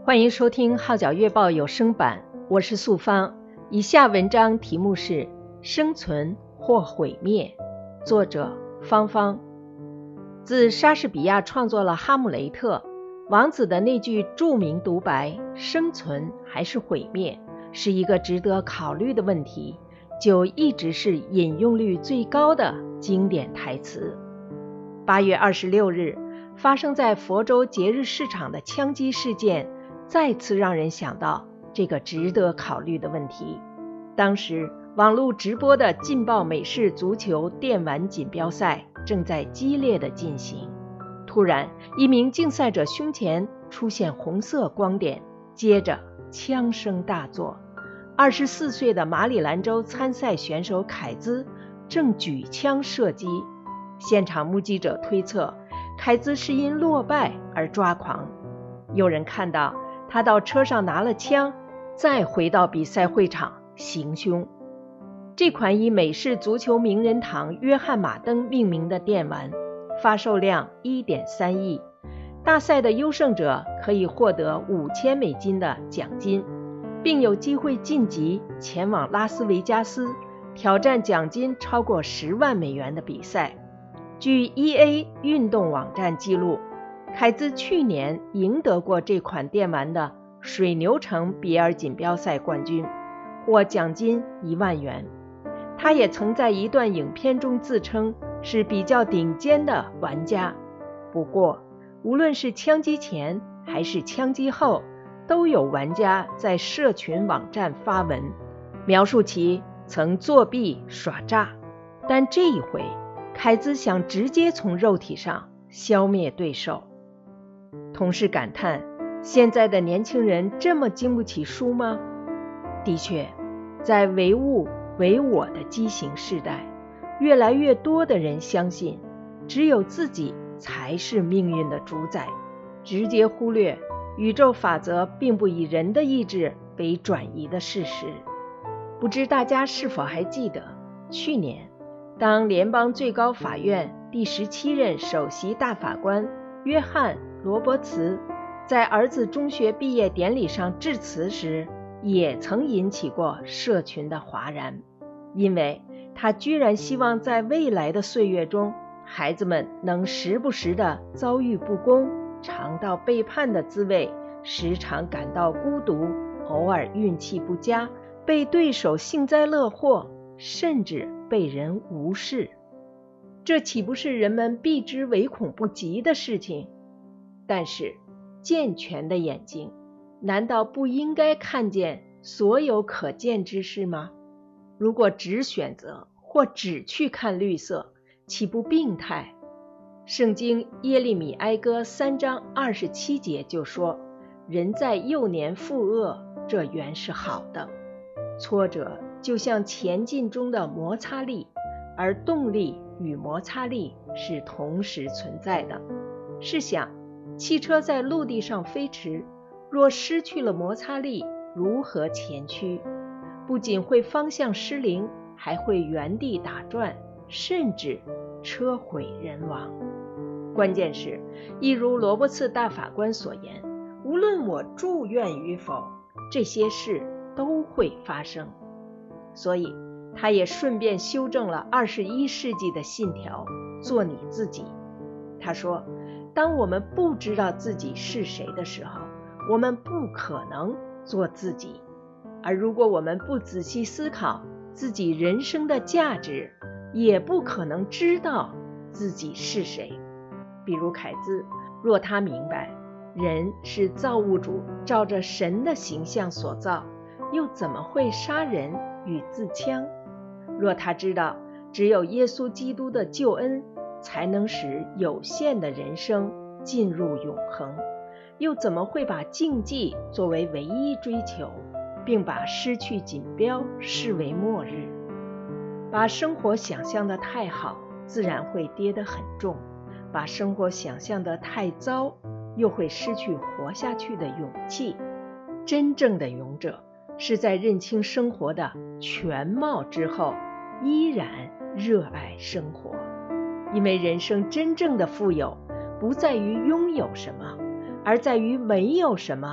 欢迎收听号角月报有声版，我是素芳。以下文章题目是生存或毁灭，作者芳芳。自莎士比亚创作了《哈姆雷特》，王子的那句著名独白生存还是毁灭是一个值得考虑的问题，就一直是引用率最高的经典台词。8月26日发生在佛州节日市场的枪击事件再次让人想到这个值得考虑的问题。当时网络直播的劲爆美式足球电玩锦标赛正在激烈的进行，突然一名竞赛者胸前出现红色光点，接着枪声大作。24岁的马里兰州参赛选手凯兹正举枪射击，现场目击者推测凯兹是因落败而抓狂。有人看到他到车上拿了枪，再回到比赛会场行凶。这款以美式足球名人堂约翰马登命名的电玩发售量 1.3 亿，大赛的优胜者可以获得$5000的奖金，并有机会晋级前往拉斯维加斯挑战奖金超过$10万的比赛。据 EA 运动网站记录，凯兹去年赢得过这款电玩的水牛城比尔锦标赛冠军，获奖金$1万。他也曾在一段影片中自称是比较顶尖的玩家。不过无论是枪击前还是枪击后，都有玩家在社群网站发文描述其曾作弊耍诈，但这一回凯兹想直接从肉体上消灭对手。同事感叹，现在的年轻人这么经不起输吗？的确，在唯物唯我的畸形世代，越来越多的人相信只有自己才是命运的主宰，直接忽略宇宙法则并不以人的意志为转移的事实。不知大家是否还记得，去年当联邦最高法院第17任首席大法官约翰·罗伯茨在儿子中学毕业典礼上致辞时，也曾引起过社群的哗然，因为他居然希望在未来的岁月中，孩子们能时不时地遭遇不公，尝到背叛的滋味，时常感到孤独，偶尔运气不佳，被对手幸灾乐祸，甚至被人无视。这岂不是人们避之唯恐不及的事情？但是健全的眼睛难道不应该看见所有可见之事吗？如果只选择或只去看绿色，岂不病态？圣经耶利米哀歌3章27节就说，人在幼年负恶，这原是好的。挫折就像前进中的摩擦力，而动力与摩擦力是同时存在的。试想，汽车在陆地上飞驰，若失去了摩擦力，如何前驱？不仅会方向失灵，还会原地打转，甚至车毁人亡。关键是，一如罗伯茨大法官所言，无论我祝愿与否，这些事都会发生。所以他也顺便修正了21世纪的信条，做你自己。他说，当我们不知道自己是谁的时候，我们不可能做自己。而如果我们不仔细思考自己人生的价值，也不可能知道自己是谁。比如凯兹，若他明白人是造物主照着神的形象所造，又怎么会杀人与自戕？若他知道只有耶稣基督的救恩才能使有限的人生进入永恒，又怎么会把竞技作为唯一追求，并把失去锦标视为末日？把生活想象得太好，自然会跌得很重；把生活想象得太糟，又会失去活下去的勇气。真正的勇者是在认清生活的全貌之后，依然热爱生活。因为人生真正的富有，不在于拥有什么，而在于没有什么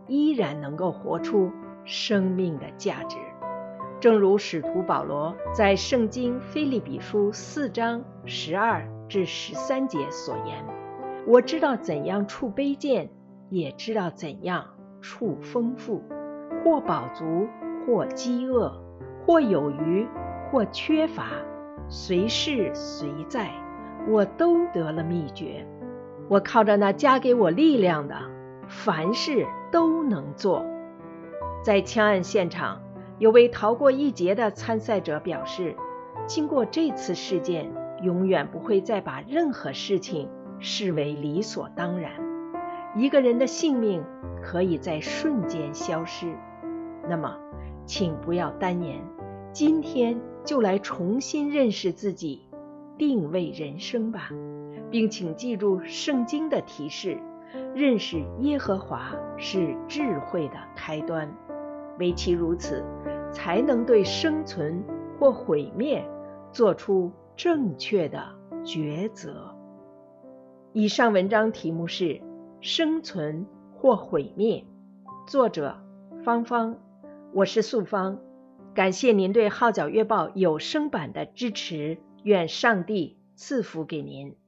依然能够活出生命的价值。正如使徒保罗在圣经腓立比书4章12至13节所言，我知道怎样处卑贱，也知道怎样处丰富，或饱足，或饥饿，或有余，或缺乏，随事随在，我都得了秘诀。我靠着那加给我力量的，凡事都能做。在枪案现场，有位逃过一劫的参赛者表示，经过这次事件，永远不会再把任何事情视为理所当然。一个人的性命可以在瞬间消失，那么请不要单言，今天就来重新认识自己，定位人生吧，并请记住圣经的提示，认识耶和华是智慧的开端，唯其如此，才能对生存或毁灭做出正确的抉择。以上文章题目是生存或毁灭，作者芳芳，我是素芳，感谢您对号角月报有声版的支持，愿上帝赐福给您。